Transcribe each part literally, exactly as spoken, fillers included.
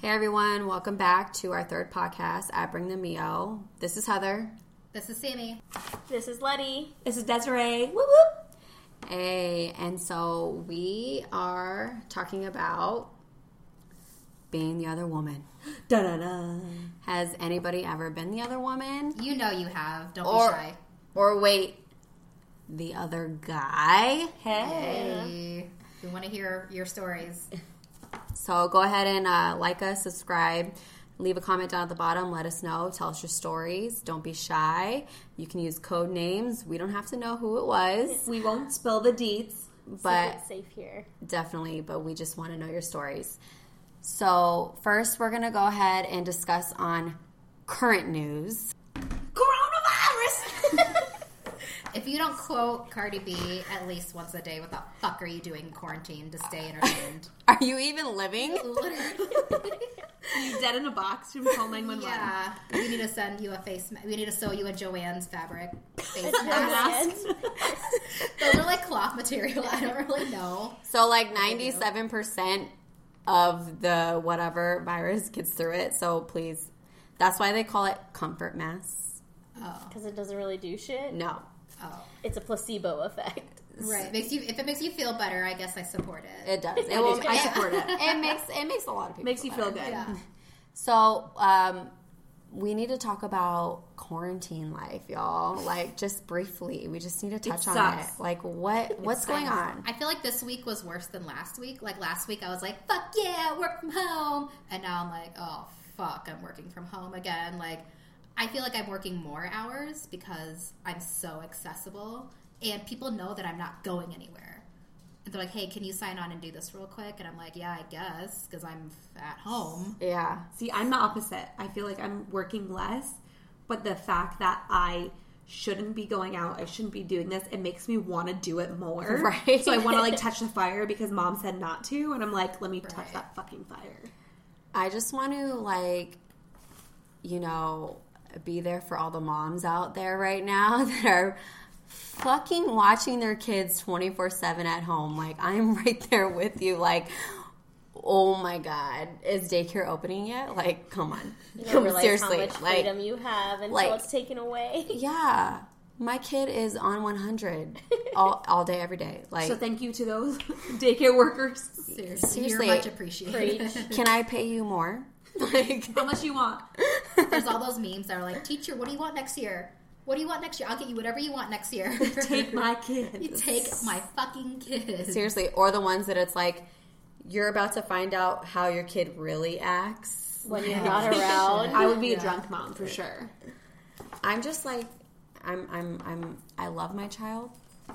Hey everyone, welcome back to our third podcast at Bring the Mio. This is Heather. This is Sammy. This is Letty. This is Desiree. Whoop whoop. Hey, and so we are talking about being the other woman. Da-da-da. Has anybody ever been the other woman? You know you have. Don't or, be shy. Or wait, the other guy? Hey. Hey. We want to hear your stories. So go ahead and uh, like us, subscribe, leave a comment down at the bottom. Let us know. Tell us your stories. Don't be shy. You can use code names. We don't have to know who it was. We won't spill the deets. But it's safe here. Definitely, but we just want to know your stories. So first, we're going to go ahead and discuss on current news. Coronavirus! If you don't quote Cardi B at least once a day, what the fuck are you doing in quarantine to stay entertained? Are you even living? Literally. Are you dead in a box from call nine one one? Yeah. We need to send you a face mask. We need to sew you a Joann's fabric face mask. Those are like cloth material. I don't really know. So like ninety-seven percent of the whatever virus gets through it. So please, that's why they call it comfort masks. Oh. Because it doesn't really do shit? No. Oh. It's a placebo effect. Right. Makes you if it makes you feel better, I guess I support it. It does. It will, I support it. It makes it makes a lot of people Makes you feel feel better. good. Yeah. So, um, we need to talk about quarantine life, y'all. Like, just briefly, we just need to touch It on it. sucks. Like, what what's going on? I feel like this week was worse than last week. Like last week, I was like, "Fuck yeah, work from home," and now I'm like, "Oh fuck, I'm working from home again." Like, I feel like I'm working more hours because I'm so accessible, and people know that I'm not going anywhere. And they're like, "Hey, can you sign on and do this real quick?" And I'm like, "Yeah, I guess," because I'm at home. Yeah. See, I'm the opposite. I feel like I'm working less, but the fact that I shouldn't be going out, I shouldn't be doing this, it makes me want to do it more. Right. So I want to like touch the fire because mom said not to, and I'm like, let me touch Right. that fucking fire. I just want to, like, you know, be there for all the moms out there right now that are fucking watching their kids twenty-four seven at home. Like, I'm right there with you. Like, oh my God, is daycare opening yet? Like, come on. You don't realize Seriously. how much like, freedom you have until like- it's taken away. yeah. My kid is on one hundred all, all day, every day. Like, So thank you to those daycare workers. Seriously, Seriously. you're much appreciated. can I pay you more? Like, How much you want? There's all those memes that are like, "Teacher, what do you want next year? What do you want next year? I'll get you whatever you want next year." Take my kids. You take my fucking kids. seriously. Or the ones that it's like, you're about to find out how your kid really acts. When you're not around. I would be Yeah. a drunk mom for sure. I'm just like, I'm, I'm, I'm, I love my child.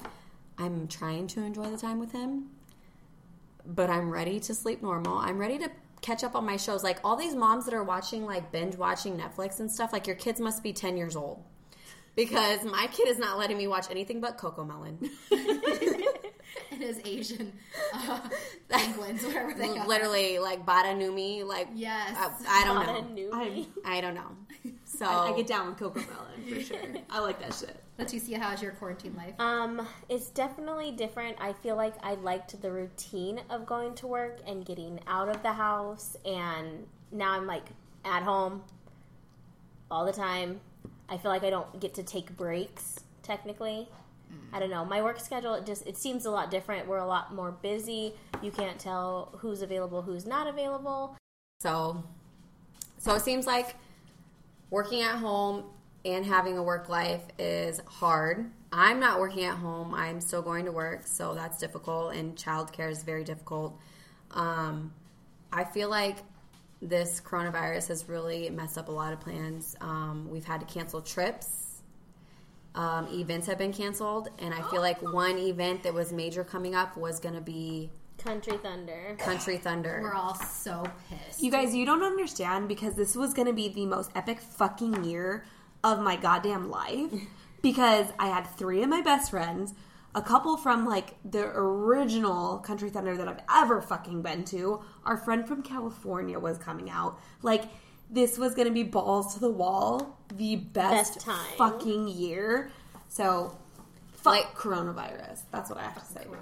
I'm trying to enjoy the time with him, but I'm ready to sleep normal. I'm ready to catch up on my shows. Like, all these moms that are watching, like, binge watching Netflix and stuff, like, your kids must be ten years old. Because my kid is not letting me watch anything but Cocomelon. And his Asian uh, penguins, wherever they are. Literally, like, Bada Numi, like, Yes. I, I don't Bada know. Numi. I'm, I don't know. So, I, I get down with Cocomelon for sure. I like that shit. Leticia, how's your quarantine life? Um, it's definitely different. I feel like I liked the routine of going to work and getting out of the house, and now I'm like at home all the time. I feel like I don't get to take breaks technically. I don't know. My work schedule, it just it seems a lot different. We're a lot more busy. You can't tell who's available, who's not available. So, so it seems like working at home and having a work life is hard. I'm not working at home. I'm still going to work, so that's difficult, and childcare is very difficult. Um, I feel like this coronavirus has really messed up a lot of plans. Um, we've had to cancel trips. Um, events have been canceled, and I feel like one event that was major coming up was going to be Country Thunder. Country Thunder. We're all so pissed. You guys, you don't understand because this was going to be the most epic fucking year of my goddamn life because I had three of my best friends, a couple from like the original Country Thunder that I've ever fucking been to. Our friend from California was coming out. Like, this was going to be balls to the wall, the best, Best time. fucking year. So, fuck Like- coronavirus. That's what I have to say. Corona.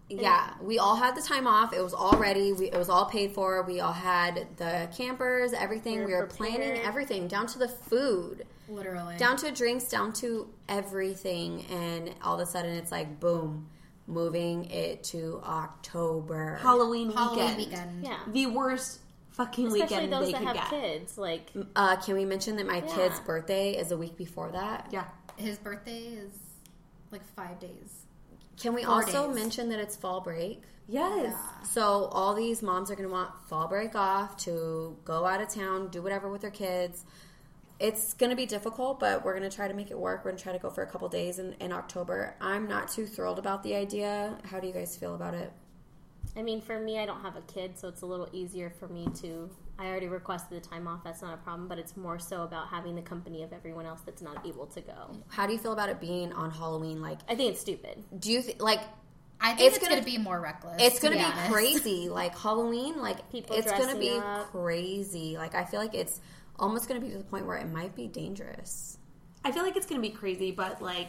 Yeah, we all had the time off. It was all ready. We, it was all paid for. We all had the campers, everything. We're we were prepared. planning everything, down to the food. Literally. Down to drinks, down to everything. And all of a sudden, it's like, boom, moving it to October. Halloween, Halloween weekend. weekend. Yeah. The worst fucking Especially weekend those they that could have get. kids. Like, Uh, can we mention that my Yeah. kid's birthday is a week before that? Yeah. His birthday is like five days. Can we Four also days. mention that it's fall break? Yes. Yeah. So all these moms are going to want fall break off to go out of town, do whatever with their kids. It's going to be difficult, but we're going to try to make it work. We're going to try to go for a couple days in, in October. I'm not too thrilled about the idea. How do you guys feel about it? I mean, for me, I don't have a kid, so it's a little easier for me to. I already requested the time off. That's not a problem, but it's more so about having the company of everyone else that's not able to go. How do you feel about it being on Halloween? Like, I think it's stupid. do you th- like? I think It's it's, gonna- going to be more reckless. It's going to be be honest. crazy. Like Halloween, like People it's going to dressing be up. crazy. Like I feel like it's almost going to be to the point where it might be dangerous. I feel like it's going to be crazy, but like,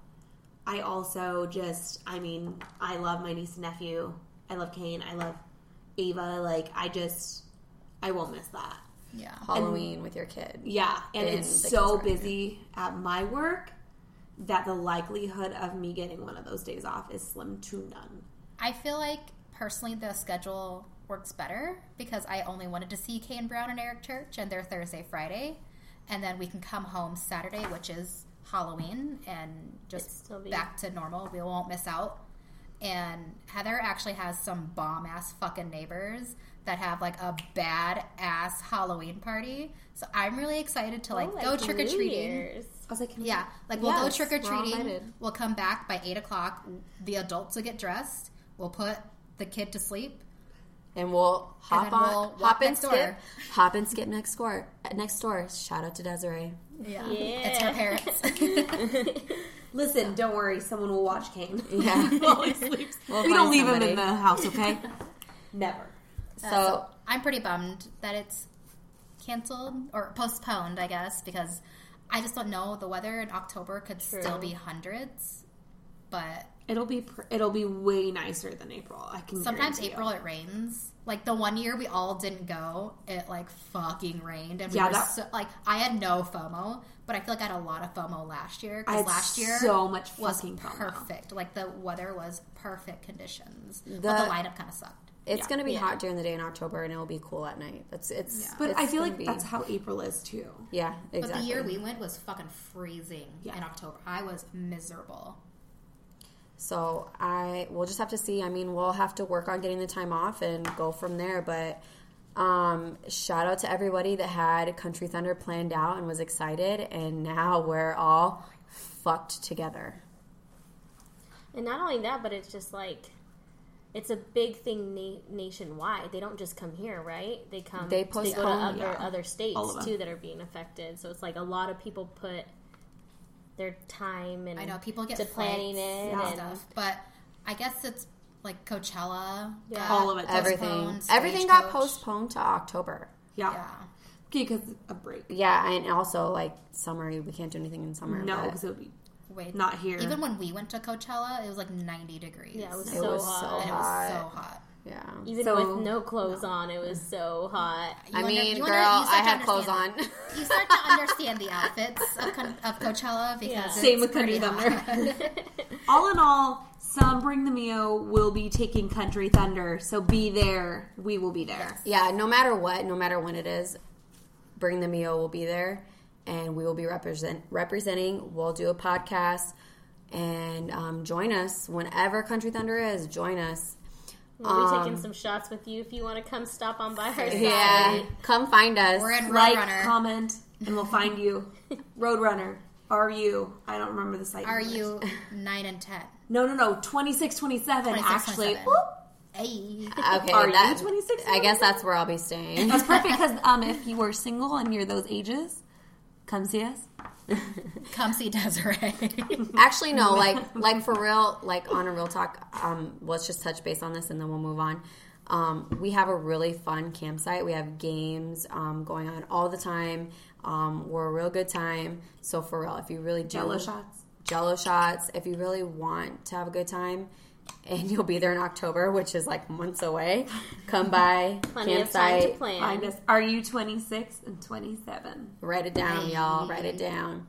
I also just, I mean, I love my niece and nephew. I love Kane. I love Ava. Like, I just, I won't miss that. Yeah. Halloween with your kid. Yeah, and And it's the so kids are busy at my work that the likelihood of me getting one of those days off is slim to none. I feel like personally the schedule works better because I only wanted to see Kane Brown and Eric Church and their Thursday, Friday, and then we can come home Saturday, which is Halloween, and It'd just still be- back to normal. We won't miss out. And Heather actually has some bomb ass fucking neighbors that have like a bad ass Halloween party. So I'm really excited to like Oh, go trick or New treating. Year's. I was like, can we- Yeah, like we'll Yes, go trick or we're all treating. invited. We'll come back by eight o'clock. The adults will get dressed. We'll put the kid to sleep. And we'll hop then on, we'll walk hop and next skip, door. hop and skip next door. Next door. Shout out to Desiree. Yeah, Yeah. it's her parents. Listen, don't worry, someone will watch Kane Yeah. while he sleeps. We'll we find don't leave him somebody. in the house, okay? Never. Uh, So I'm pretty bummed that it's canceled or postponed, I guess, because I just don't know. The weather in October could True. still be hundreds, but It'll be pr- it'll be way nicer than April. I can sometimes guarantee you. April it rains. Like the one year we all didn't go, it like fucking rained, and we Yeah, were that- so, like I had no FOMO, but I feel like I had a lot of FOMO last year I because had last year so much was fucking FOMO. perfect. Like the weather was perfect conditions, but The- the lineup kind of sucked. it's Yeah. going to be Yeah. hot during the day in October, and it'll be cool at night. That's it's. Yeah. But it's I feel gonna like be- that's how April is too. Yeah, exactly. But the year we went was fucking freezing Yeah. in October. I was miserable. So I we'll just have to see. I mean, we'll have to work on getting the time off and go from there. But um, shout out to everybody that had Country Thunder planned out and was excited, and now we're all fucked together. And not only that, but it's just like it's a big thing na- nationwide. They don't just come here, right? They come. They They go to postpone, other yeah. other states All of them. too that are being affected. So it's like a lot of people put their time and I know people get to planning flights it and and stuff, but I guess it's like Coachella. Yeah. got All of it. Everything, postponed, everything got Stagecoach. postponed to October. Yeah. Yeah. Okay, because a break. Yeah, and also like summer, we can't do anything in summer. No, but because it'll be Wait, not here. Even when we went to Coachella, it was like ninety degrees. yeah, it was It so was hot. so and it hot. was so hot. yeah. Even So- with no clothes on, it was so hot. You I under- mean, you girl, under- you start I to had clothes on. understand- You start to understand the outfits of, Con- of Coachella because Yeah. it's Same with pretty Country hot. Thunder. All in all, some Bring the Mio will be taking Country Thunder, so be there. We will be there. Yeah, no matter what, no matter when it is, Bring the Mio will be there, and we will be represent representing. We'll do a podcast, and um, join us whenever Country Thunder is. Join us. We'll be Um, taking some shots with you if you want to come stop on by our side. Yeah, come find us. We're in Like, Roadrunner. comment, and we'll find you. Roadrunner. Are you? I don't remember the site. Are numbers. you nine and ten? No, no, no. twenty-six, twenty-seven, twenty-six, actually. twenty-seven. Whoop. Hey. Okay, Are you that, twenty-six, I guess that's where I'll be staying. That's perfect because um, if you were single and you're those ages, come see us. Come see Desiree. Actually, no. Like, like for real. Like on a real talk. Um, let's just touch base on this, and then we'll move on. Um, we have a really fun campsite. We have games um, going on all the time. Um, we're a real good time. So for real, if you really do Jello shots. Jello shots. If you really want to have a good time and you'll be there in October, which is like months away. Come by, Plenty of time to campsite. plan. Find us. Are you twenty-six and twenty-seven? Write it down, y'all. Write it down.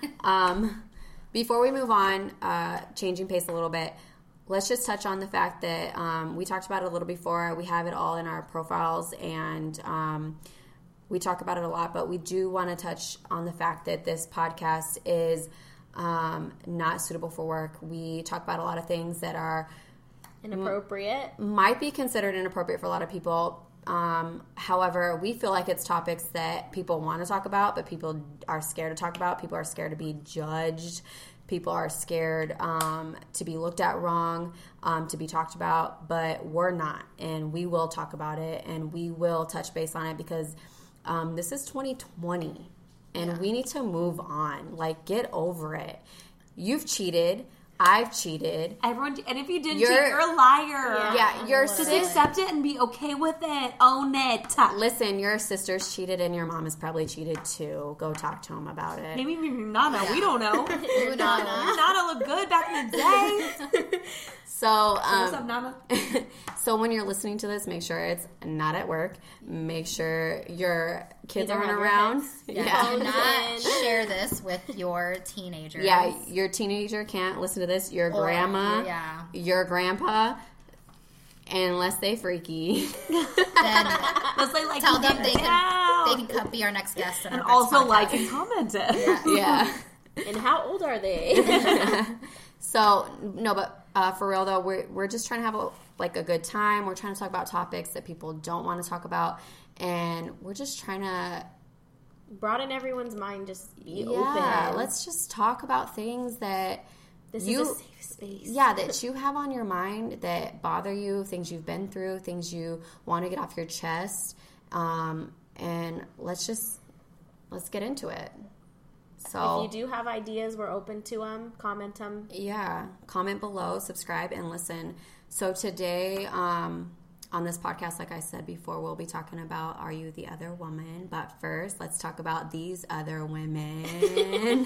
um, before we move on, uh, changing pace a little bit, let's just touch on the fact that um, we talked about it a little before. We have it all in our profiles, and um, we talk about it a lot, but we do want to touch on the fact that this podcast is um, not suitable for work. We talk about a lot of things that are Inappropriate. might be considered inappropriate for a lot of people. Um, however, we feel like it's topics that people want to talk about, but people are scared to talk about. People are scared to be judged. People are scared um, to be looked at wrong, um, to be talked about, but we're not. And we will talk about it, and we will touch base on it because um, this is twenty twenty, and Yeah. we need to move on. Like, get over it. You've cheated. I've cheated. Everyone, and if you didn't You're- cheat, you're a liar. Yeah. Yeah, your Just sis- accept it and be okay with it. Own it. Listen, your sister's cheated and your mom has probably cheated too. Go talk to him about it. Maybe even Nana. We don't know. Who knows? Nana looked good back in the day. So, What's up, um, Nana? so when you're listening to this, make sure it's not at work. Make sure your kids Either aren't have your around. heads- Yeah, Yeah. do not in. share this with your teenagers. Yeah, your teenager can't listen to this. Your Or- grandma, yeah. your grandpa, unless they freaky. Then Let's like, like tell them they Get can out. they can come be our next guest in and our next also podcast. like and comment it. Yeah. And how old are they? So no, but uh, for real though, we're we're just trying to have a like a good time. We're trying to talk about topics that people don't want to talk about, and we're just trying to Broaden everyone's mind. Just be yeah. open. Let's just talk about things that This you is a safe space. yeah that you have on your mind that bother you, things you've been through, things you want to get off your chest, um, and let's just let's get into it. So If you do have ideas, we're open to them. Comment them. yeah, comment below, subscribe, and listen. So today, um, on this podcast, like I said before, we'll be talking about Are You the Other Woman? But first, let's talk about these other women.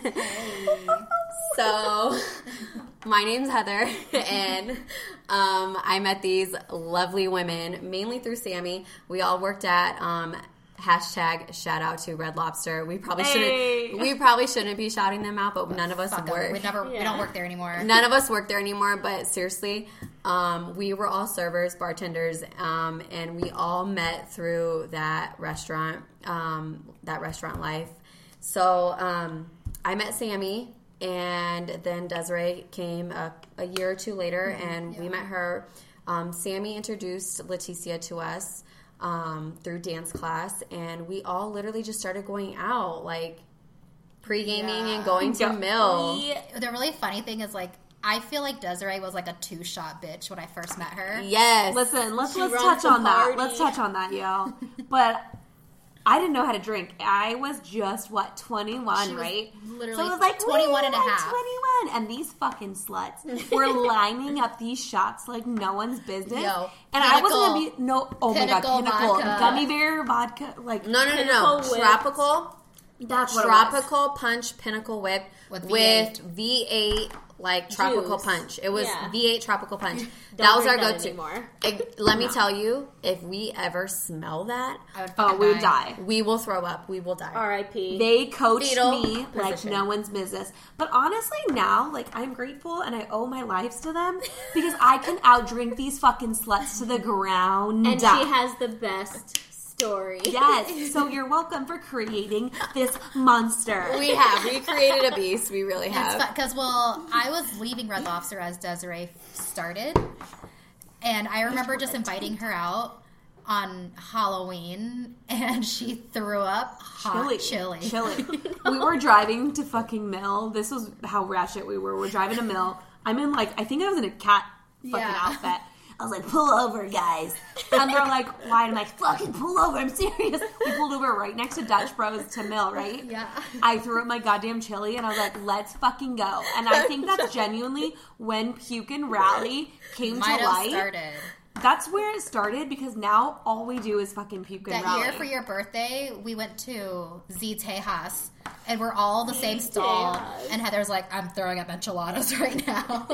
So, my name's Heather, and um, I met these lovely women mainly through Sammy. We all worked at um, hashtag shout out to Red Lobster. We probably Hey. shouldn't. We probably shouldn't be shouting them out, but none of us Fuck 'em. work. We never we Yeah. don't work there anymore. None of us work there anymore, but seriously, um, we were all servers, bartenders, um, and we all met through that restaurant, um, that restaurant life. So um, I met Sammy, and then Desiree came a, a year or two later, and we met her. Um, Sammy introduced Leticia to us um, through dance class, and we all literally just started going out, like pre-gaming Yeah. and going to Yeah. Mill. We, the really funny thing is like I feel like Desiree was like a two shot bitch when I first met her. Yes. Listen, let's She let's runs touch the on that. party. Let's touch on that, y'all. But I didn't know how to drink. I was just what twenty-one, She was right? literally so it was like twenty-one and a "Woo, I'm half." twenty-one, and these fucking sluts were lining up these shots like no one's business. Yo, and I wasn't Pinnacle. gonna be no. Oh Pinnacle my god, pinnacle vodka. gummy bear vodka, like No, no, no, no. Pinnacle whipped. Tropical, that's what it was. tropical punch, pinnacle whip With with, V eight. V eight, like tropical Juice. punch. It was Yeah. V eight tropical punch. Don't that was our drink that go-to. anymore. It- let me tell you, if we ever smell that, I would Oh, fucking we would die. we will throw up. We will die. R I P They coached Fetal me like position. no one's business. But honestly, now, like, I'm grateful and I owe my lives to them because I can outdrink these fucking sluts to the ground. And she has the best story. Yes. So you're welcome for creating this monster. We have. We created a beast. We really It's have. because well, I was leaving Red Lobster as Desiree started, and I remember just inviting her out on Halloween, and she threw up hot chili. Chili. We were driving to fucking Mill. This was how ratchet we were. We're driving to Mill. I'm in like, I think I was in a cat fucking Yeah. outfit. I was like, pull over, guys. And they're like, why? And I'm like, fucking pull over. I'm serious. We pulled over right next to Dutch Bros to Mill, right? Yeah. I threw up my goddamn chili and I was like, let's fucking go. And I think that's genuinely when Puke and Rally came Might to have light. started That's where it started because now all we do is fucking Puke and that Rally. year for your birthday. We went to Z Tejas And we're all the same stall. Yes. And Heather's like, I'm throwing up enchiladas right now.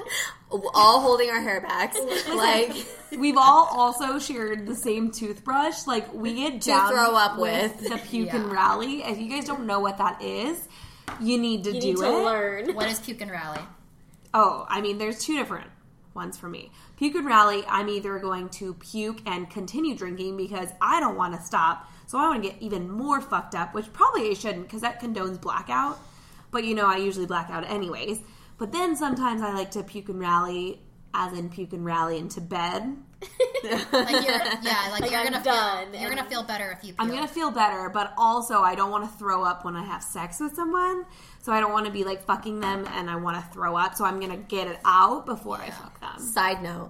All holding our hair backs. Like, We've all also shared the same toothbrush. Like, we get To down throw up with. the puke and Yeah. rally. If you guys don't know what that is, you need to You do need to it. learn. What is puke and rally? Oh, I mean, there's two different ones for me. Puke and rally, I'm either going to puke and continue drinking because I don't want to stop. So I want to get even more fucked up, which probably I shouldn't because that condones blackout. But you know, I usually black out anyways. But then sometimes I like to puke and rally, as in puke and rally into bed. Like you're, yeah, like, Like, you're I'm gonna done. feel, you're gonna feel better if you. Puke. I'm going to feel better, but also I don't want to throw up when I have sex with someone. So I don't want to be like fucking them and I want to throw up. So I'm going to get it out before I fuck them. side note.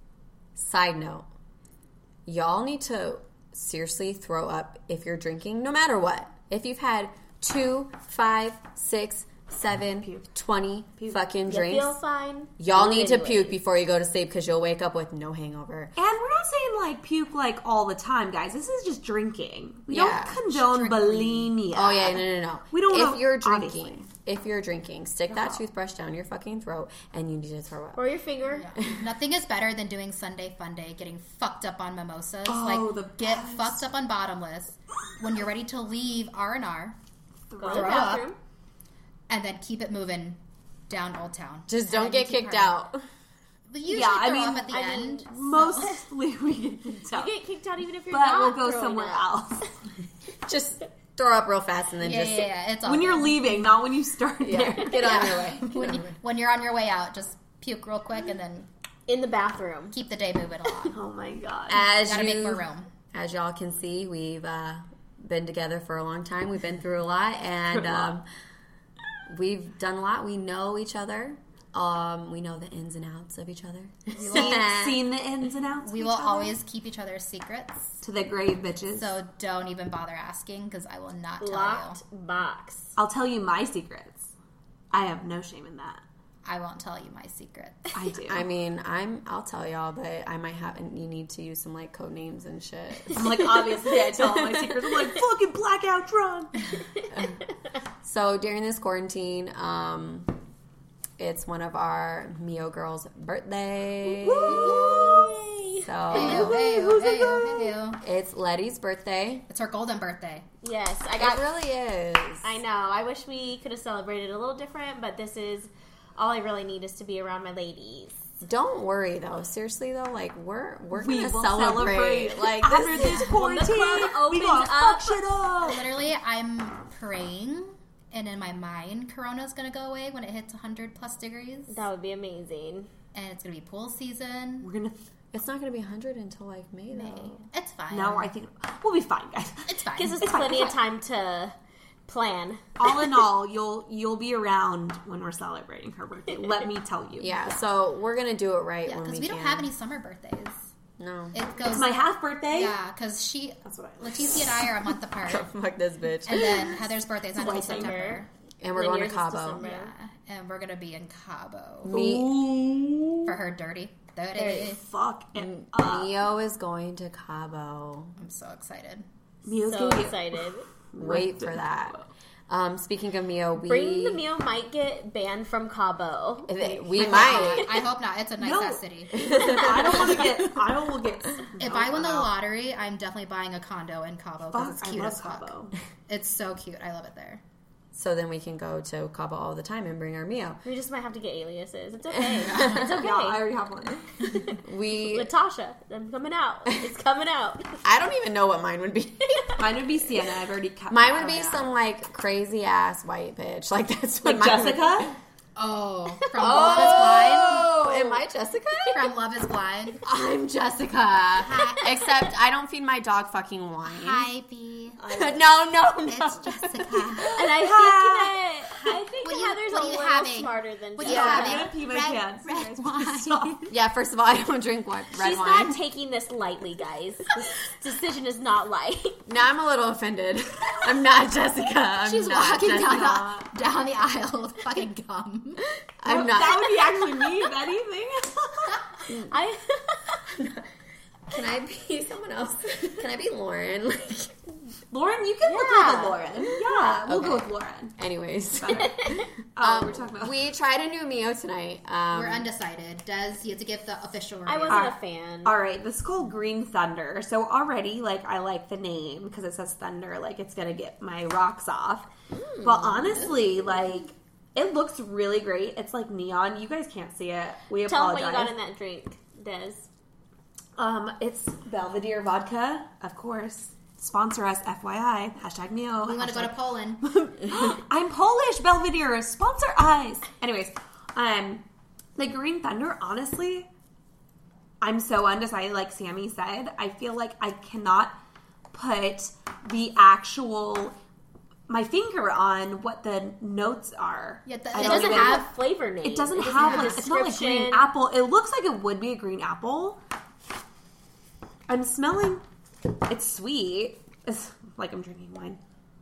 Side note. Y'all need to seriously throw up if you're drinking, no matter what. If you've had two, five, six, seven, Puke. twenty fucking You drinks, feel fine. y'all Do it need to anyways. puke before you go to sleep because you'll wake up with no hangover. And we're not saying like puke like all the time, guys. This is just drinking. We Yeah. don't condone Strictly. bulimia. Oh yeah, no, no, no. We don't If know- you're drinking, obviously. if you're drinking, stick that toothbrush down your fucking throat, and you need to throw up. Or your finger. Nothing is better than doing Sunday Fun Day, getting fucked up on mimosas. Oh, like the get best. fucked up on bottomless. When you're ready to leave R and R, Go to the Throw up. bathroom. and then keep it moving down Old Town. Just And don't then get you keep kicked hurrying. out. But usually Yeah, I throw mean- up at the I mean, end. so- Mostly we get kicked You out. get kicked out even if you're But not we'll go throwing somewhere up. else. Just throw up real fast and then yeah, just yeah, yeah. It's all When you're good. leaving, not when you start yeah, there. get on Yeah. your way. when, you, when you're on your way out, just puke real quick and then In the bathroom. keep the day moving along. Oh my god. As Gotta you, make more room. as y'all can see, we've uh, been together for a long time. We've been through a lot, and um, we've done a lot. We know each other. Um, we know the ins and outs of each other. Seen, seen the ins and outs. We of will each other? always keep each other's secrets. to the grave, bitches. So don't even bother asking because I will not tell Locked you. box. I'll tell you my secrets. I have no shame in that. I won't tell you my secret. I do. I mean, I'm. I'll tell y'all, but I might have. You need to use some like code names and shit. I'm like, obviously, I tell all my secrets. I'm like, fucking blackout drunk. So during this quarantine, um, it's one of our Mio girls' birthdays. So Heyo, heyo, heyo, heyo. it's Letty's birthday. It's her golden birthday. Yes, I It got. really is. I know. I wish we could have celebrated a little different, but this is all I really need is to be around my ladies. Don't worry though. Seriously though, like we're we're We gonna will celebrate. celebrate. Like After this this is quarantine, club we opens gonna fuck up. shit up. Literally, I'm praying, and in my mind, Corona's gonna go away when it hits one hundred plus degrees, That would be amazing. and it's gonna be pool season. We're gonna. it's not gonna be one hundred until like May though. May. It's fine. No, I think we'll be fine, guys. it's fine. Gives us It's fine, plenty it's of time to plan. All in all, you'll you'll be around when we're celebrating her birthday. Let me tell you. Yeah, so we're gonna do it right yeah, when because we, we, don't can. have any summer birthdays. No. It goes. It's my half birthday. yeah, because she, That's what I. Leticia and I are a month apart, Fuck this bitch. and then Heather's birthday is not until December. September. And we're And going to yours is Cabo. December. Yeah, and we're gonna be in Cabo Me, Ooh. for her dirty, dirty. Dirty. Fuck it up. Mio is going to Cabo. I'm so excited. Mio's So gonna be excited. Wait for that. Um, speaking of Mio, we Bring the Mio might get banned from Cabo. we might. I hope not. It's a nice No. ass city. I don't want to get. I will get. If I win the lottery, I'm definitely buying a condo in Cabo because Fuck, it's I cute love as fuck. Cabo. It's so cute. I love it there. So then we can go to Cabo all the time and bring our Mio. We just might have to get aliases. It's okay. It's okay. Yeah, I already have one. We. Latasha, I'm coming out. It's coming out. I don't even know what mine would be. Mine would be Sienna. I've already cut. Mine would be some like crazy ass white bitch. Like that's what like mine would- Jessica. Oh, from Love is Blind. Oh, am I Jessica? From Love is Blind. I'm Jessica. Except I don't feed my dog fucking wine. Hi, B. no, no, no. It's Jessica. And I think that I think What are you- Heather's what a are you little having? smarter than What are you Jessica. Yeah. having? I'm gonna pee my red, pants. You red guys wine. stop. Yeah, first of all, I don't drink wi- red She's wine. not taking this lightly, guys. This decision is not light. Now I'm a little offended. I'm not Jessica. I'm She's not walking down Jessica. the, down the aisle with fucking gum. I'm That not. would be actually me, if anything. I Can I be someone else? Can I be Lauren? Like, Lauren, you can look Yeah. like a Lauren. Yeah, we'll Okay. go with Lauren. Anyways, Oh, um, we're talking about. we tried a new Mio tonight. Um, We're undecided. Des, you have to give the official review. I wasn't Uh, a fan. All right, this is called Green Thunder. So already, like, I like the name because it says thunder. Like, it's gonna get my rocks off. Mm. But honestly, like, it looks really great. It's like neon. You guys can't see it. We Tell them apologize. what you got in that drink, Des. Um, it's Belvedere vodka, of course. Sponsor us, F Y I. Hashtag Mio. We want to go to hashtag- Poland. I'm Polish, Belvedere. Sponsor us. Anyways, um, the Green Thunder, honestly, I'm so undecided. Like Sammy said, I feel like I cannot put the actual my finger on what the notes are. Yeah, the- I it don't doesn't even- have a flavor name. It doesn't It have a like it's not like green description. apple. It looks like it would be a green apple. I'm smelling. It's sweet. It's like I'm drinking wine.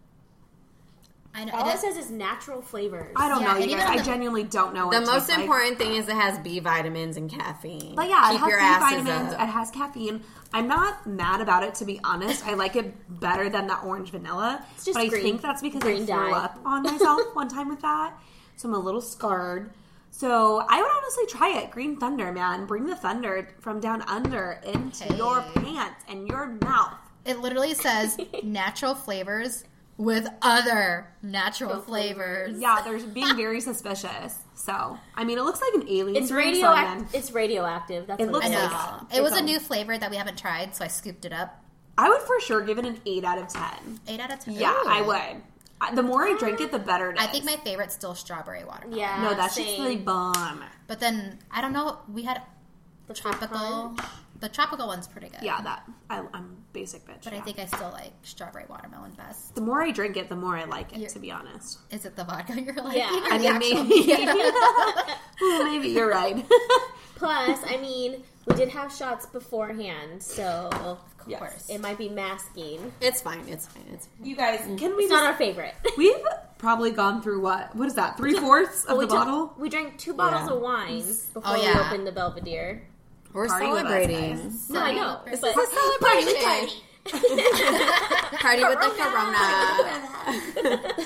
I know. All it it is- says is natural flavors. I don't Yeah, know, and you even guys. on I the- genuinely don't know. What the it most tastes like. important thing is it has B vitamins and caffeine. But yeah, Keep it has your B asses vitamins. up. It has caffeine. I'm not mad about it, to be honest. I like it better than the orange vanilla. It's just but I green- think that's because I green threw dye. up on myself one time with that. So I'm a little scarred. So I would honestly try it. Green Thunder, man. Bring the thunder from down under into Hey. your pants and your mouth. It literally says natural flavors with other natural flavors. Yeah, they're being very suspicious. So, I mean, it looks like an alien. It's drink, so radioactive. then- It's radioactive. That's It what looks I it know. is. like- It was It's a a- new flavor that we haven't tried, so I scooped it up. I would for sure give it an eight out of ten. Eight out of ten. Yeah, Ooh. I would. I- The more I drink it, the better it is. I think my favorite's still strawberry watermelon. Yeah. No, that's same. just really bomb. But then I don't know. We had The tropical. punch. The tropical one's pretty good. Yeah, that I, I'm basic bitch. But yeah. I think I still like strawberry watermelon best. the more I drink it, the more I like it. You're- to be honest, Is it the vodka you're like? Yeah. I mean, maybe, well, maybe you're right. Plus, I mean, we did have shots beforehand, so Of Yes. course. it might be masking. It's fine. It's fine. It's fine. You guys, can we? It's Just, not our favorite. we've probably gone through what? What is that? Three fourths of we the took- bottle. We drank two bottles Yeah. of wine before Oh, we yeah. opened the Belvedere. We're Party with us, celebrating. guys. No, I know. This But is a celebration. Party with the Corona.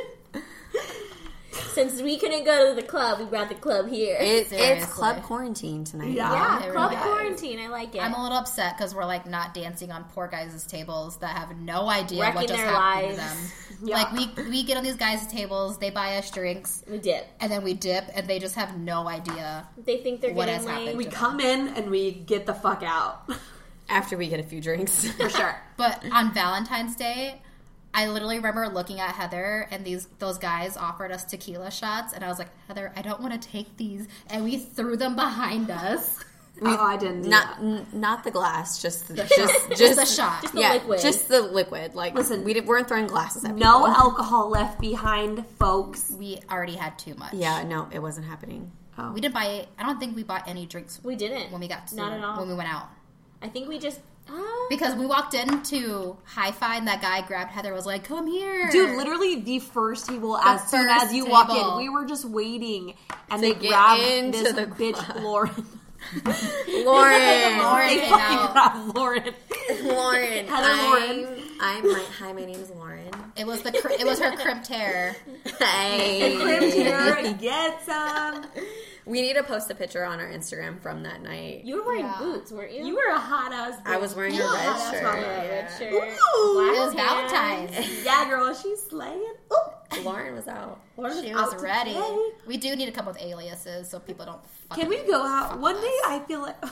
since we couldn't go to the club, we brought the club here. It, it's Seriously. club quarantine tonight. Yeah. yeah, it club really is. quarantine. I like it. I'm a little upset because we're like not dancing on poor guys' tables that have no idea what Wrecking just their happened lives. to them. Yeah. Like we we get on these guys' tables, they buy us drinks, we did. and then we dip, and they just have no idea. They think they're What getting has laid. happened? We come in and we get the fuck out After we get a few drinks. for sure. But on Valentine's Day, I literally remember looking at Heather, and these those guys offered us tequila shots, and I was like, Heather, I don't want to take these, and we threw them behind us. oh, I didn't. Do Not that. n- not the glass, just the, The just shot. just, Just the shot. Just the yeah, liquid. just the liquid. Like Listen, we did, weren't throwing glasses at No people. alcohol left behind, folks. We already had too much. Yeah, no, it wasn't happening. Oh. We didn't buy. I don't think we bought any drinks We didn't. when we got to Not at all. when we went out. I think we just. Uh, Because we walked into Hi-Fi and that guy grabbed Heather, was like, "Come here, Dude, literally the first table. As soon first as you walk in, table. we were just waiting, and To they get grabbed into this the bitch, club. Lauren. Lauren, Lauren They came fucking out. grabbed Lauren. Lauren, Heather I'm, Lauren. I'm my hi. My name's Lauren. It was the cr- it was her crimped hair. Hey, Crimped hair, get some. we need to post a picture on our Instagram from that night. you were wearing Yeah. boots, weren't you? You were a hot ass. I was wearing a Yeah, red that's shirt. on a red yeah. shirt. Ooh. It was Black Valentine's. pants. Yeah, girl, she's slaying. Ooh. Lauren was out. Lauren She out was to ready. play. We do need to come up with aliases so people don't. Fucking Can we go out fuck one us. day? I feel like.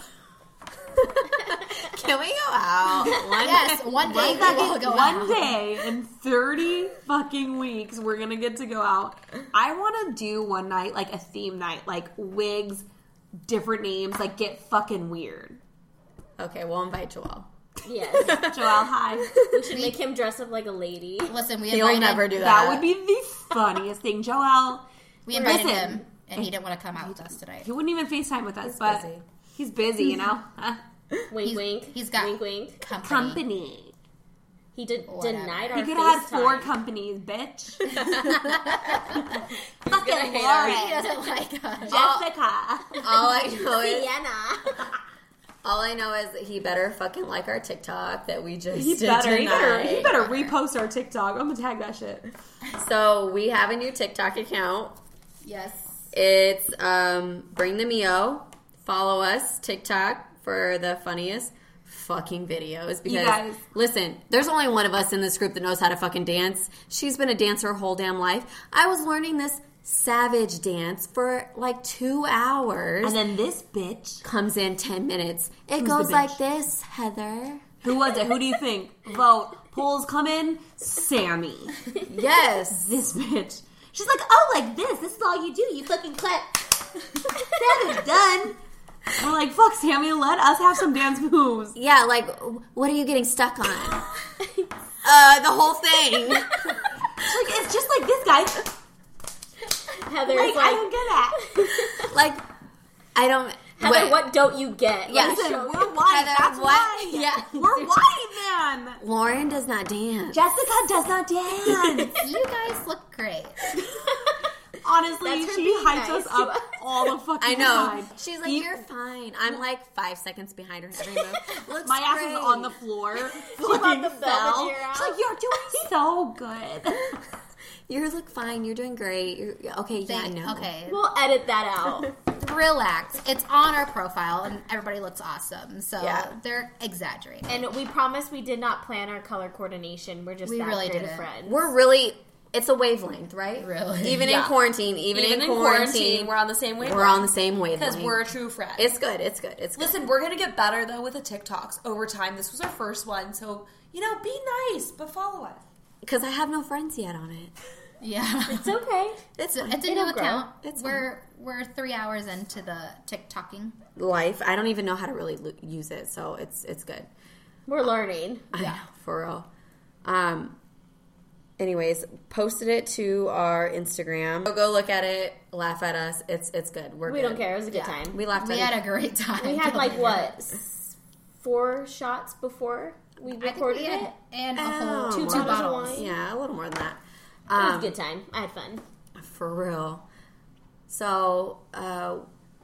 Can we go out? One Yes, one day we will go One out. day in thirty fucking weeks, we're gonna get to go out. I want to do one night, like a theme night, like wigs, different names, like get fucking weird. Okay, we'll invite Joel. Yes. Joelle, hi. We should make him dress up like a lady. Listen, we He'll invited, never do that. That would be the funniest thing. Joelle, we invited Listen. him, and he didn't want to come out with us tonight. he wouldn't even FaceTime with us, He's but busy. he's busy, you know? Huh? Wink, He's- wink. he's got- wink, wink. Company. Company. He did Whatever. denied our He could have had four FaceTime. companies, bitch. gonna Fucking hate He Lauren. doesn't like us. Jessica. All I know is Sienna. All I know is that he better fucking like our TikTok that we just He did better, he better, tonight. he better repost our TikTok. I'm gonna tag that shit. So we have a new TikTok account. Yes. It's um, Bring the Mio. Follow us, TikTok, for the funniest fucking videos. Because, You guys. listen, there's only one of us in this group that knows how to fucking dance. She's been a dancer her whole damn life. I was learning this savage dance for like two hours. And then this bitch. comes in ten minutes. It Who's goes the like bitch? this, Heather. Who was it? Who do you think? Vote. Polls come in. Sammy. Yes. This bitch. She's like, oh, like this. This is all you do. You fucking clap. That is done. We're like, fuck, Sammy. Let us have some dance moves. Yeah, like, what are you getting stuck on? uh, the whole thing. She's like, it's just like this guy. Heather's Like, like, I don't get that. Like, I don't... Heather, wait. what don't you get? Yeah, Let me Listen, show we're you. white. Heather, That's what? why. Yeah. We're white, man. Lauren does not dance. Jessica does not dance. You guys look great. Honestly, That's her she being hypes nice us to up us. all the fucking I know. time. She's like, You- you're fine. I'm like five seconds behind her in every move. Looks My ass great. is on the floor. brought fucking the fell. Belvedere out. She's like, you're doing so good. You look fine. You're doing great. You're, okay, yeah, I Thank- know. Okay. We'll edit that out. Relax. It's on our profile, and everybody looks awesome. So Yeah. they're exaggerating. And we promise we did not plan our color coordination. We're just We that really great of didn't. friends. We're really... It's a wavelength, right? Really? Even Yeah. in quarantine. Even, Even in, in quarantine, quarantine, we're on the same wavelength. We're on the same wavelength. Because we're a true friend. It's good. It's good. It's good. Listen, we're going to get better, though, with the TikToks over time. This was our first one, so, you know, be nice, but follow us. Because I have no friends yet on it. Yeah. It's okay. It's So it's a It'll new grow. account. It's we're we're three hours into the TikToking. life. I don't even know how to really lo- use it, so it's it's good. We're learning. Yeah, for real. Um. Anyways, posted it to our Instagram. Go look at it. Laugh at us. It's it's good. We're We good. don't care. It was a good Yeah. time. We laughed. We at had it. a great time. We had like filming what it. s- four shots before we I think recorded we had it. and a Oh, whole two two bottles of bottles. wine. Yeah, a little more than that. It was Um, a good time. I had fun. For real. So, uh,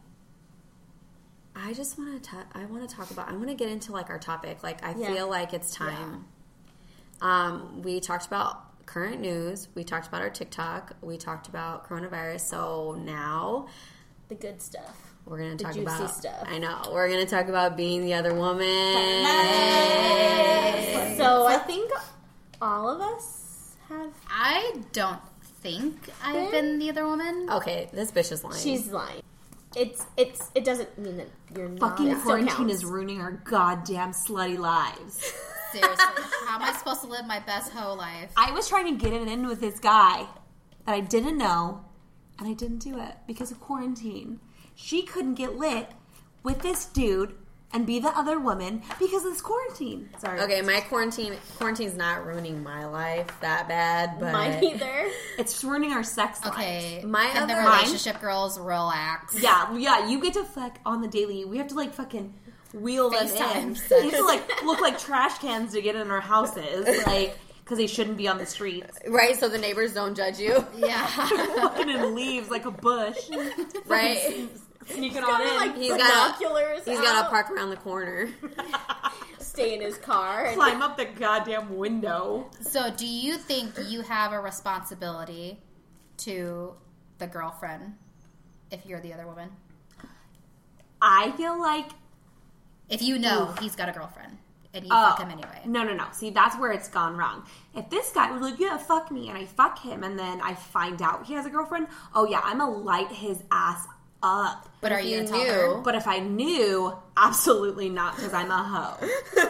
I just want to. I want to talk about. I want to get into like our topic. Like, I Yeah. feel like it's time. Um, we talked about current news. We talked about our TikTok. We talked about coronavirus. So now The good stuff. we're gonna The talk juicy about. stuff. I know we're gonna talk about being the other woman. So I think all of us have. I don't think I've been the other woman. Okay, this bitch is lying. She's lying. It's it's it doesn't mean that you're not. Fucking It still quarantine counts. is ruining our goddamn slutty lives. Seriously, how am I supposed to live my best hoe life? I was trying to get it in with this guy that I didn't know, and I didn't do it because of quarantine. She couldn't get lit with this dude and be the other woman because of this quarantine. Sorry. Okay, my quarantine quarantine's not ruining my life that bad, but Mine either. It's ruining our sex lives. Okay, My and the other- relationship girls relax. Yeah, yeah, you get to fuck on the daily. We have to like fucking wheel them FaceTime in. sex. We have to like look like trash cans to get in our houses, like because they shouldn't be on the streets. right, so the neighbors don't judge you, Yeah. Fucking in leaves like a bush, right? sneaking on in. Like He's got binoculars. He's got to out, park around the corner. stay in his car. And Climb up the goddamn window. So, do you think you have a responsibility to the girlfriend if you're the other woman? I feel like If you know he's got a girlfriend and you Oh, fuck him anyway. No, no, no. See, that's where it's gone wrong. If this guy was like, yeah, fuck me, and I fuck him, and then I find out he has a girlfriend, oh yeah, I'm gonna light his ass up. But are if you you gonna tell knew- her? But if I knew, absolutely not, because I'm a hoe.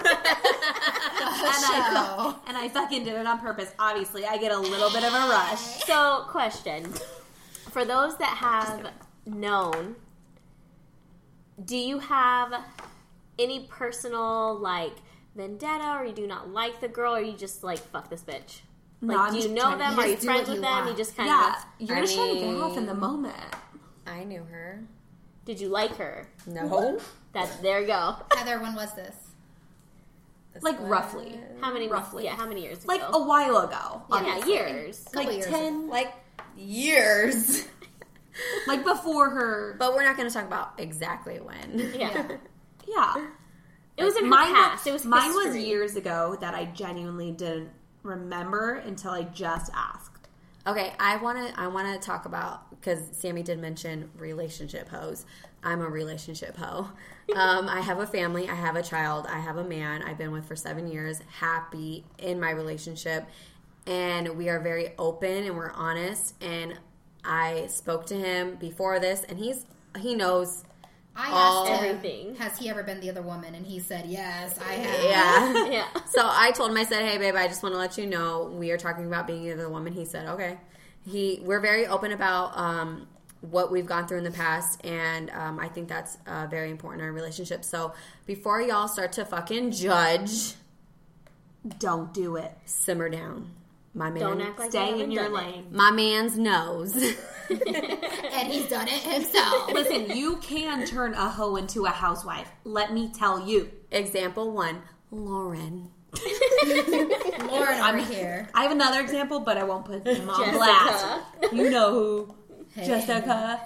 and, I, and I fucking did it on purpose. Obviously, I get a little bit of a rush. So, question. For those that have known, do you have any personal, like, vendetta, or you do not like the girl, or you just, like, fuck this bitch? No, Like, I'm do you just know trying to- them? you Are you just do friends what with you them? want. You just kind Yeah, of... you're I just trying to get mean- off in the moment. I knew her. Did you like her? No. That's, there you go. Heather, when was this? Like, roughly. How many Roughly. Yeah, how many years Like, ago? a while ago. yeah, obviously. years. Couple Like, years ten... Like years. Like, before her... But we're not going to talk about exactly when. Yeah. Yeah. It was in her mine past. It was mine was history. years ago that I genuinely didn't remember until I just asked. Okay, I want to I want to talk about, because Sammy did mention relationship hoes. I'm a relationship hoe. Um, I have a family. I have a child. I have a man I've been with for seven years. Happy in my relationship, and we are very open and we're honest. And I spoke to him before this, and he's he knows. I all asked him, everything. has he ever been the other woman? And he said, yes, I have. Yeah. Yeah. So I told him, I said, hey, babe, I just want to let you know we are talking about being the other woman. He said, okay. He, we're very open about um, what we've gone through in the past, and um, I think that's uh, very important in our relationship. So before y'all start to fucking judge, Don't do it. simmer down. My man, Don't act like you Stay haven't in your done it. lane. my man's knows. And he's done it himself. Listen, you can turn a hoe into a housewife. Let me tell you. Example one, Lauren. Lauren over here. I have another example, but I won't put him on Jessica. blast. You know who. Hey. Jessica.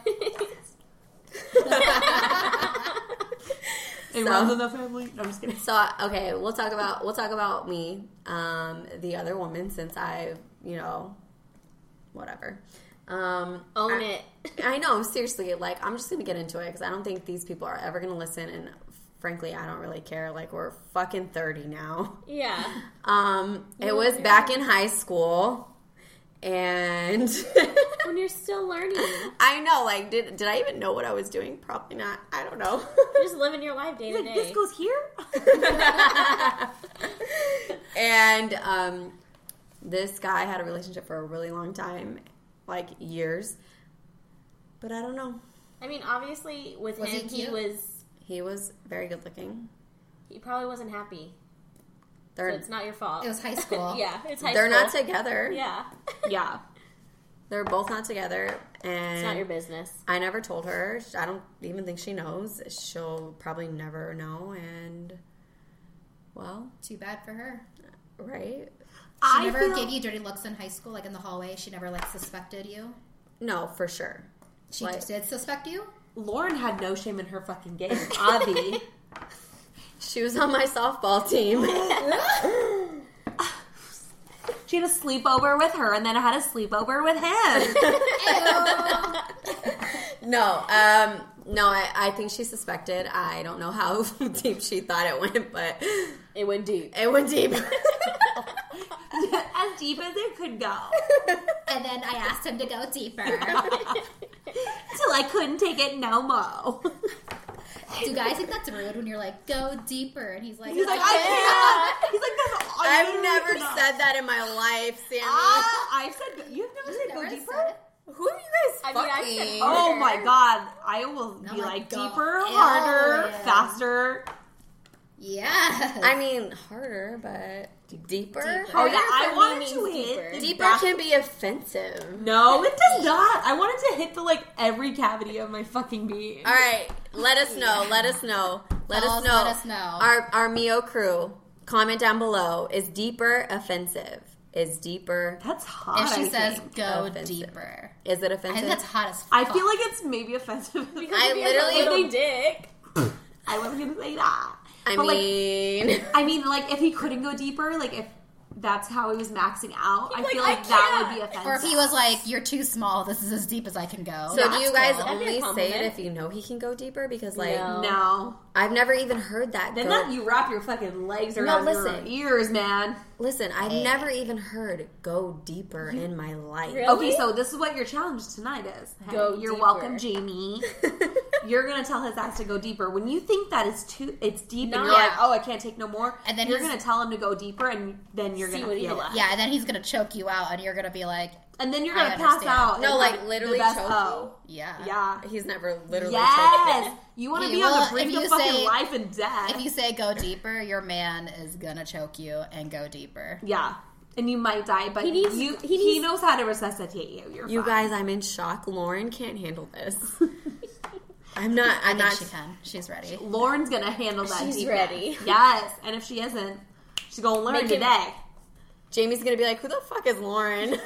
It So- runs in the family. No, I'm just kidding. So okay, we'll talk about we'll talk about me, um, the other woman, since I, you know, whatever. Um, Own I, it. I know, seriously. Like, I'm just gonna get into it because I don't think these people are ever gonna listen, and frankly, I don't really care. Like, we're fucking thirty now. Yeah. Um, it was back in high school, and When you're still learning. I know. Like, did did I even know what I was doing? Probably not. I don't know. You're just living your life day to Like, this day. goes here? And um, this guy had a relationship for a really long time, like years. But I don't know. I mean, obviously, with Was him, he he cute? was. He was very good looking. He probably wasn't happy. So They're it's not your fault. It was high school. Yeah, it's high they're school. not together. Yeah. Yeah. They're both not together, and It's not your business. I never told her. I don't even think she knows. She'll probably never know. And well, Too bad for her. right? She I never feel- gave you dirty looks in high school, like in the hallway. She never like suspected you. No, for sure. She Like- did suspect you. Lauren had no shame in her fucking game. Avi. She was on my softball team. She had a sleepover with her and then I had a sleepover with him. No, um, no, I, I think she suspected. I don't know how deep she thought it went, but It went deep. it went deep. As deep as it could go. And then I asked him to go deeper. Till I couldn't take it no more. Do you guys think that's rude when you're like, go deeper? And he's like, He's like, I can't. He's like, that's all I I've literally never cannot. said that in my life, Sammy. Ah, I've said, you've never You've said never go said deeper? it. Who are you guys I mean, I fucking? said Oh my god. I will I'm be like, like, go deeper, all harder, in. faster. Yeah. I mean, harder, but deeper? Deeper. Oh yeah, Harder I for wanted me to means hit deeper. the Deeper back- can be offensive. No, it does not. I wanted to hit the like every cavity of my fucking being. All right, let us know. Let us know. Let Tell us us, know. let us know. Our our Mio crew, comment down below. Is deeper offensive? Is deeper? That's hot. If she I says think. go Offensive. deeper. Is it I offensive? think that's hot as fuck. I feel like it's maybe offensive. I If he has a literally- little dick. I wasn't gonna say that. I But, like, mean, I mean, like if he couldn't go deeper, like if that's how he was maxing out, I He's feel like, like "I that can't." would be offensive. Or if he was like, you're too small, this is as deep as I can go. so That's do you guys cool. That'd be a only say it compliment. if you know he can go deeper? Because like No. no, I've never even heard that. then go- that you wrap your fucking legs No, around listen. your ears, man. Listen, I've never even heard go deeper in my life. Really? Okay, so this is what your challenge tonight is. Hey, Go you're deeper. welcome, Jamie. You're gonna tell his ass to go deeper. When you think that is too, it's deep, and No. you're like, oh, I can't take no more. And then you're he's- gonna tell him to go deeper, and then you're See gonna what he feel does. it. Yeah, and then he's gonna choke you out, and you're gonna be like, And then you're I gonna pass understand. out. No, and like, have literally the best choke hoe. yeah. Yeah. He's never literally Yes. choked me. You want to He be on will- the brink if of you fucking say- life and death. If you say go deeper, your man is gonna choke you and go deeper. yeah. And you might die, but He needs- you, he he, needs- knows how to resuscitate you. You're You fine. guys, I'm in shock. Lauren can't handle this. I'm not. I I'm think not. she can. She's ready. Lauren's gonna handle that. She's deepness. ready. Yes, and if she isn't, she's gonna learn Make him- today. Jamie's gonna be like, "Who the fuck is Lauren?" Bring Bring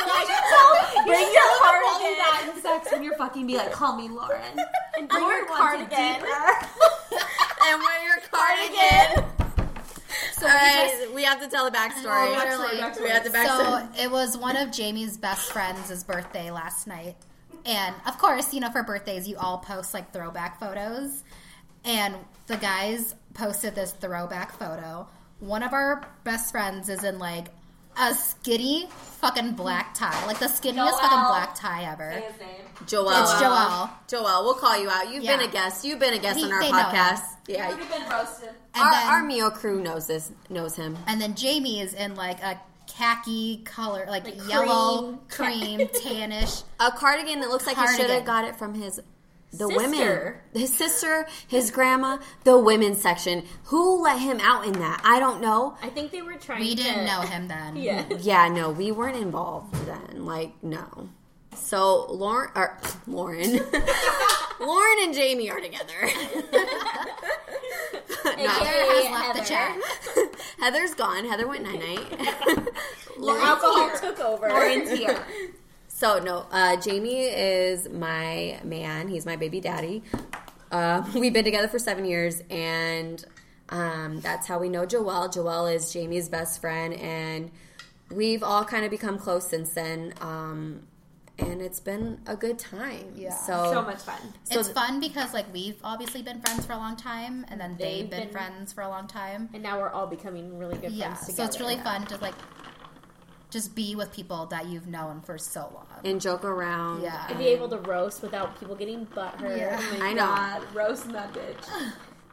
your your cardigan. cardigan. That in sex when you're fucking be like, call me Lauren. And bring Lauren your wants it cardigan. deeper. and wear your cardigan. So All we right, just- we have to tell the backstory. Oh, literally. We have the backstory. So it was one of Jamie's best friends' birthday last night. And of course, you know, for birthdays, you all post like throwback photos. And the guys posted this throwback photo. One of our best friends is in like a skinny fucking black tie. Like the skinniest Joel. fucking black tie ever. His name. Joel. It's Joel. Joel, we'll call you out. You've Yeah. been a guest. You've been a guest He- on our they know podcast. him. Yeah. Already been roasted. And Our, then, our Mio crew knows this, knows him. and then Jamie is in like a khaki color, like, Like yellow, cream. cream, tannish. A cardigan that looks like he should have Cardigan. got it from his the Sister. women, his sister, his grandma, the women's section. Who let him out in that? I don't know. I think they were trying. We to, didn't know him then. Yeah. Yeah, no, we weren't involved then. Like, no. So Lauren, or Lauren, Lauren and Jamie are together. A K A Heather has left the Heather. chat. Heather's gone. Heather went night night. Alcohol took over. Lauren's here. So no, uh, Jamie is my man. He's my baby daddy. Uh, we've been together for seven years, and um, that's how we know Joelle. Joelle is Jamie's best friend, and we've all kind of become close since then. Um, and it's been a good time. Yeah. So, So much fun. so It's th- fun because like we've obviously been friends for a long time, and then they've, They've been, been- friends for a long time. And now we're all becoming really good Yeah, friends so together. it's really fun to like just be with people that you've known for so long. and joke around. Yeah. To be able to roast without people getting butthurt. Yeah. Oh my I know. God, roasting that bitch.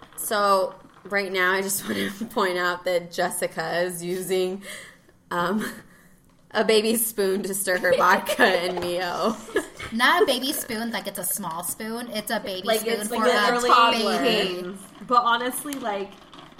So right now, I just want to point out that Jessica is using um, a baby spoon to stir her vodka and Mio. Not a baby spoon like it's a small spoon. It's a baby Like spoon it's for like a early toddler. teens. But honestly, like,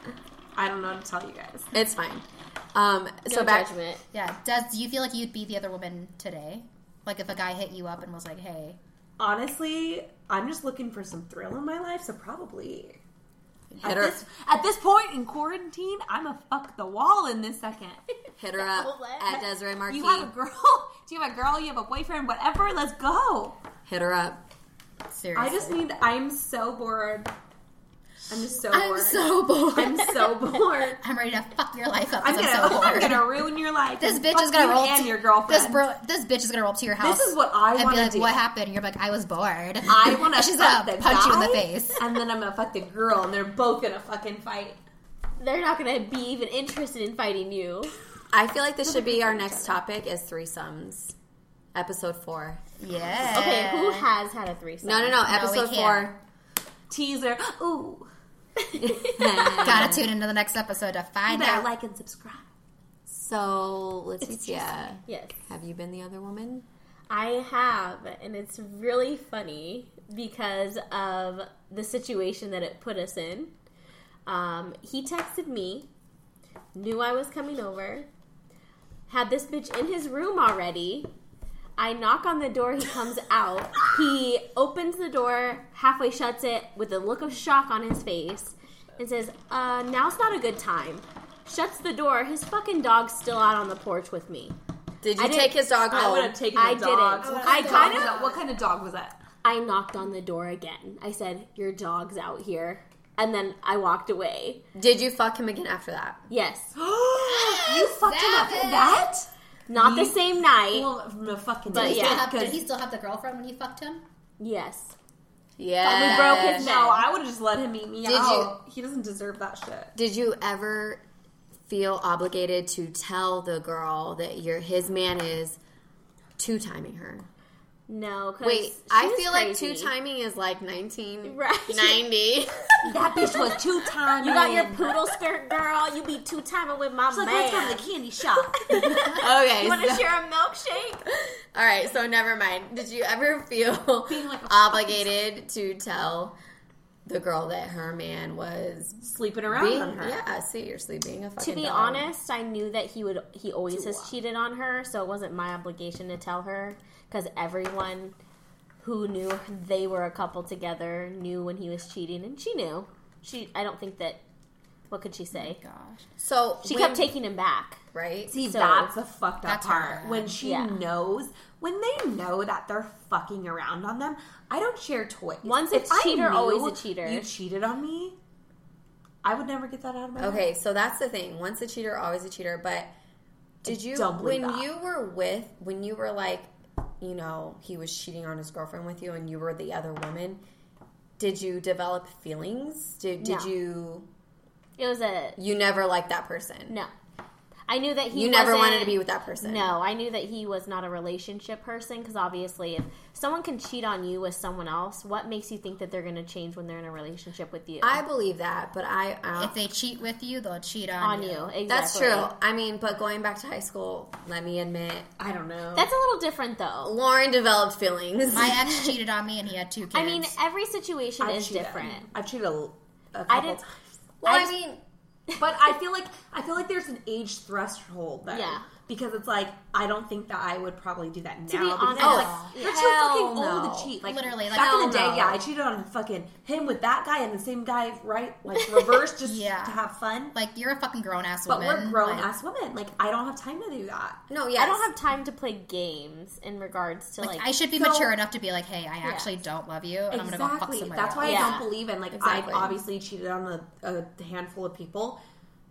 I don't know what to tell you guys. It's fine. Um, No so back. judgment. Yeah. Does do you feel like you'd be the other woman today? Like if a guy hit you up and was like, "Hey, Honestly, I'm just looking for some thrill in my life, so probably. Hit At her, this, at this point in quarantine, I'm a fuck the wall in this second. hit her up Outlet. at Desiree Marquis. You have a girl? Do you have a girl? You have a boyfriend? Whatever. Let's go. Hit her up. seriously." I just need. I'm so bored. I'm just so I'm bored. so bored. I'm so bored. I'm ready to fuck your life up. I'm 'cause gonna. I'm so I'm bored. gonna ruin your life. This and bitch fuck is gonna you roll and to your girlfriend. This bro, this bitch is gonna roll up to your house. This is what I and want be like, to do. "What happened?" And you're like, "I was bored." I want to She's fuck gonna the punch you in guy, the face. and then I'm gonna fuck the girl, and they're both gonna fucking fight. They're not going to be even interested in fighting you. I feel like this should be our next topic is threesomes. Episode four. Yeah. Okay, who has had a threesome? No, no, no. we Episode can't. four. Teaser. Ooh. Gotta tune into the next episode to You find better out. like and subscribe. So Leticia, Yes. have you been the other woman? I have, and it's really funny because of the situation that it put us in. Um, he texted me, knew I was coming over, had this bitch in his room already. I knock on the door, he comes out. He opens the door, halfway shuts it with a look of shock on his face, and says, uh, now's not a good time. Shuts the door, his fucking dog's still out on the porch with me. Did you I didn't- take his dog I home? would have taken the I dog. didn't. What I kind of dog kinda- was that? What kind of dog was that? I knocked on the door again. I said, your dog's out here. And then I walked away. Did you fuck him again after that? Yes. You fucked him up for Savage. that? Not You- the same night. Well, no fucking But Did he, yeah, still have, did 'cause- he still have the girlfriend when you fucked him? Yes. Yeah. we broke his No, I would have just let him eat me Did out. He doesn't deserve that shit. Did you ever feel obligated to tell the girl that your his man is two timing her? No, cause Wait, she I was feel crazy. like two timing is like nineteen Right. ninety. That bitch was two times. You got your poodle skirt, girl. You be two timing with my She's like, let's go man. to the candy shop. Okay. You want to so- share a milkshake? all right, so never mind. Did you ever feel Being like a- obligated to tell the girl that her man was Sleeping around being, on her. yeah, seriously, being a fucking To be dog. honest, I knew that he would. He always has cheated on her, so it wasn't my obligation to tell her because everyone who knew they were a couple together knew when he was cheating, and she knew. She. I don't think that. What could she say? Gosh. So She when- kept taking him back. right. See, So- that's the fucked up That's part. hard. When she Yeah. knows, when they know that they're fucking around on them, I don't share toys. Once a If I cheater, knew always a cheater. You cheated on me. I would never get that out of my Okay, head. so that's the thing. Once a cheater, always a cheater. But did you, don't believe when that. you were with, when you were like, you know, he was cheating on his girlfriend with you and you were the other woman, did you develop feelings? Did, did No. you, It was a you never liked that person? no. I knew that he You never wasn't- wanted to be with that person? No, I knew that he was not a relationship person because obviously if someone can cheat on you with someone else, what makes you think that they're going to change when they're in a relationship with you? I believe that, but I... I If they cheat with you, they'll cheat on, on you. you. Exactly. that's true. I mean, but going back to high school, let me admit, I don't know. That's a little different though. Lauren developed feelings. My ex cheated on me and he had two kids. I mean, every situation I've is cheated. different. I've cheated a, a couple I did. times. well, I I mean... But I feel like I feel like there's an age threshold there. Yeah. Because it's like I don't think that I would probably do that now. To be because honest- it's like Oh, you're too hell fucking no. old to cheat. Like Literally, like, back in the hell day, no. yeah, I cheated on fucking him with that guy and the same guy, right? Like reverse, just Yeah. to have fun. like, you're a fucking grown ass But woman. we're grown like, ass women. Like I don't have time to do that. No, yes. I don't have time to play games in regards to Like, like. I should be So- mature enough to be like, hey, I actually don't love you, and I'm gonna go fuck Exactly. somebody That's why else. Yeah. I don't believe in like Exactly. I've obviously cheated on a, a handful of people.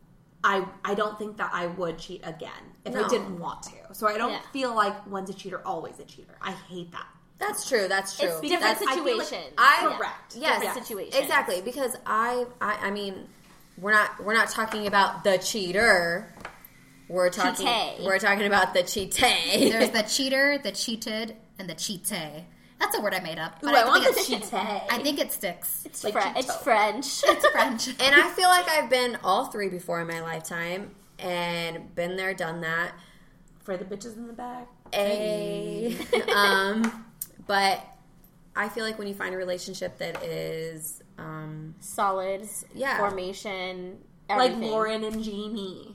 I I don't think that I would cheat again if No. I didn't want to. So I don't Yeah. feel like one's a cheater, always a cheater. I hate that. That's true. That's true. It's different That's, I feel like situations. I Yeah. correct. Yes, Different situations. exactly. Because I, I, I mean, we're not we're not talking about the cheater. We're talking Cheatay. we're talking about the cheatay. There's the cheater, the cheated, and the cheatay. That's a word I made up. But Ooh, I, I, want think the it's, cheatay. I think it sticks. It's, like Fre- Cheeto. it's French. It's French. And I feel like I've been all three before in my lifetime, and been there, done that. for the bitches in the back. A, um, but I feel like when you find a relationship that is, um, Solid. Yeah. Formation. Like Everything. Lauren and Jamie.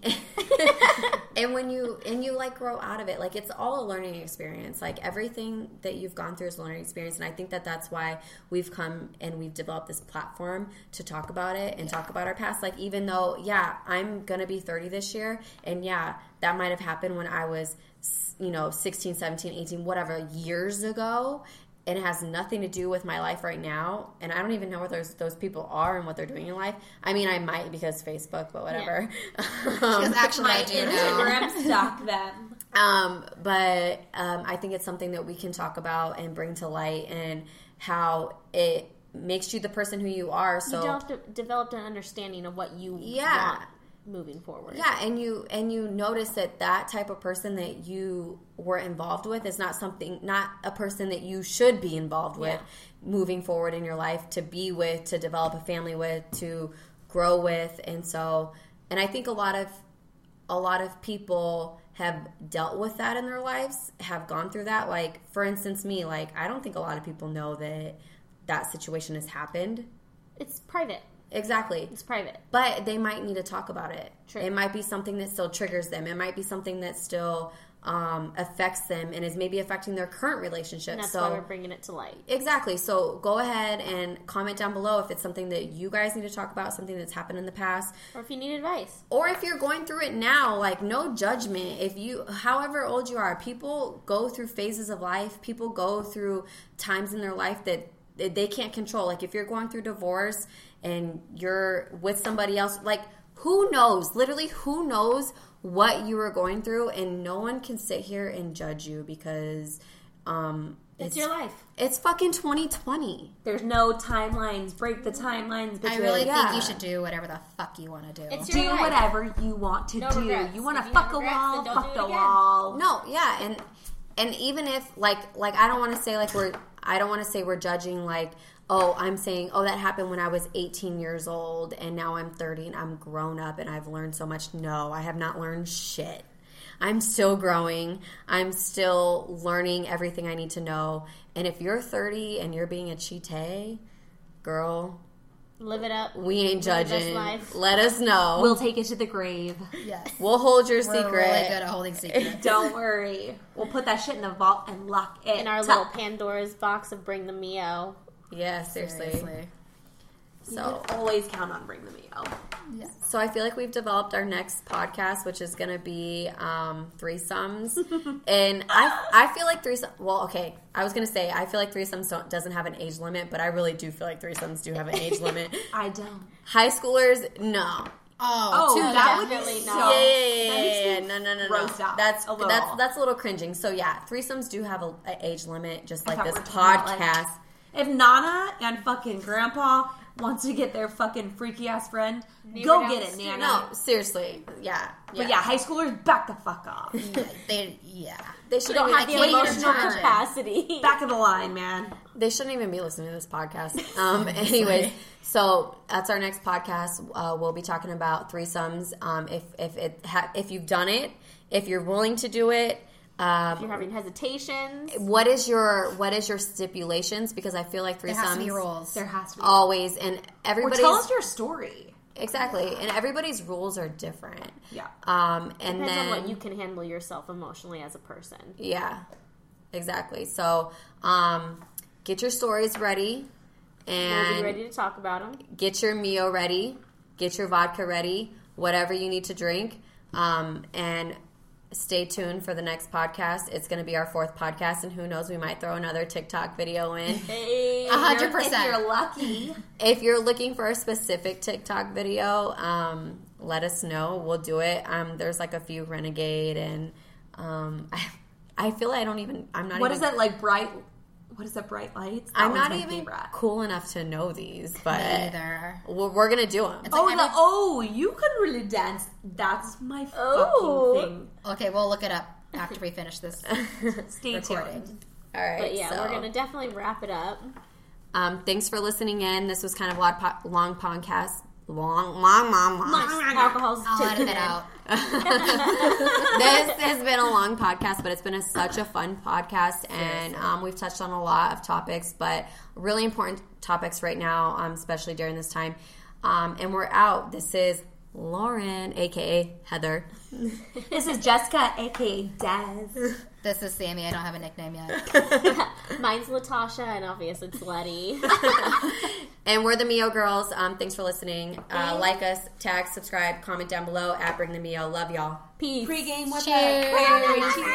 and when you and you like grow out of it, like it's all a learning experience. Like everything that you've gone through is a learning experience, and I think that that's why we've come and we've developed this platform to talk about it and talk about our past. Like even though, yeah, I'm gonna be thirty this year, and yeah, that might have happened when I was, you know, sixteen, seventeen, eighteen, whatever years ago. It has nothing to do with my life right now, and I don't even know what those those people are and what they're doing in life. I mean, I might because Facebook, but whatever. Because actually, I do know. Instagram stalk them. Um, but um, I think it's something that we can talk about and bring to light, and how it makes you the person who you are. So You developed, developed an understanding of what you Yeah. want moving forward. yeah, and you and you notice that that type of person that you were involved with is not something, not a person that you should be involved with moving forward in your life, to be with, to develop a family with, to grow with. And so, and I think a lot of a lot of people have dealt with that in their lives, have gone through that. Like, for instance, me, like, I don't think a lot of people know that that situation has happened. It's private. Exactly. It's private. But they might need to talk about it. True. It might be something that still triggers them. It might be something that still um, affects them and is maybe affecting their current relationship. And that's so why we're bringing it to light. exactly. So go ahead and comment down below if it's something that you guys need to talk about, something that's happened in the past, Or if you need advice. or if you're going through it now. Like, no judgment. If you, however old you are, people go through phases of life. People go through times in their life that they can't control. Like, if you're going through divorce and you're with somebody else, like, who knows? Literally, who knows what you were going through? And no one can sit here and judge you because um, It's, your life. It's fucking twenty twenty. There's no timelines. Break the timelines, bitches. I really Yeah. think you should do whatever the fuck you want to do. It's do your life. whatever you want to No do. regrets. You want If to you fuck have a regrets, wall, then don't fuck do it the again. wall. No, yeah, and and even if like like I don't want to say like we're I don't want to say we're judging like, oh, I'm saying, oh, that happened when I was eighteen years old and now I'm thirty and I'm grown up and I've learned so much. No, I have not learned shit. I'm still growing. I'm still learning everything I need to know. And if you're thirty and you're being a cheatay, girl, Live it up. we ain't Live your best judging. life. Let us know. We'll take it to the grave. Yes. We'll hold your We're secret. really good at holding secrets. Don't worry. We'll put that shit in the vault and lock it In our up. little Pandora's box of Bring the Mio. Yeah, seriously. Seriously. So can always count on Bring the Mio. Yeah. So I feel like we've developed our next podcast, which is going to be um, threesomes, and I I feel like threesomes. Well, okay, I was going to say I feel like threesomes don't, doesn't have an age limit, but I really do feel like threesomes do have an age limit. I don't. High schoolers, no. Oh, Oh, too that would definitely be not. so. Yeah, yeah, yeah, that yeah, makes yeah, me no, no, no, no. grossed out That's a little. that's that's a little cringing. So yeah, threesomes do have a, a age limit, just like thought this we were talking about, podcast. like, if Nana and fucking Grandpa wants to get their fucking freaky ass friend, Neighbor go down get the it, street. Nana. No, seriously, yeah, But yeah, high schoolers, back the fuck off. Yeah, they, yeah. they You shouldn't don't even, have the can't even emotional imagine. capacity. Back of the line, man. they shouldn't even be listening to this podcast. Um, anyways, so that's our next podcast. Uh, we'll be talking about threesomes. Um, if if it ha- if you've done it, if you're willing to do it. Um, If you're having hesitations, what is your what is your stipulations? Because I feel like There has to be threesomes rules. There has to be. always and Or everybody's tell us your story. exactly, and everybody's rules are different. Yeah. Um, and depends then on what you can handle yourself emotionally as a person. yeah, exactly. So um, get your stories ready We'll and be ready to talk about them. get your Mio ready, get your vodka ready, whatever you need to drink, um, and stay tuned for the next podcast. It's going to be our fourth podcast, and who knows, we might throw another TikTok video in. Hey, A hundred If percent. you're lucky. If you're looking for a specific TikTok video, um, let us know. We'll do it. Um, there's like a few Renegade, and um, I, I feel like I don't even. I'm not. What even, is that, like, bright... What is that, bright lights? That I'm one's not my even favorite. cool enough to know these, but Either. we're, we're gonna do them. Oh, like the, every- oh, you can really dance. That's my Oh. fucking thing. Okay, we'll look it up after we finish this Stay recording. tuned. All right. But yeah, so, we're gonna definitely wrap it up. Um, thanks for listening in. This was kind of a long, po- long podcast. Long, long, long, long. Alcohol's I'll edit taken it in. out. This has been a long podcast, but it's been a, such a fun podcast, and um, we've touched on a lot of topics, but really important topics right now, um, especially during this time. Um, and we're out. This is Lauren, aka Heather. This is Jessica, a k a. Dez. This is Sammy. I don't have a nickname yet. Mine's Latasha, and obviously it's Letty. And we're the Mio Girls. Um, thanks for listening. Uh, like us, tag, subscribe, comment down below at Bring the Mio. Love y'all. Peace. Pre-game with Cheers. us. Cheers.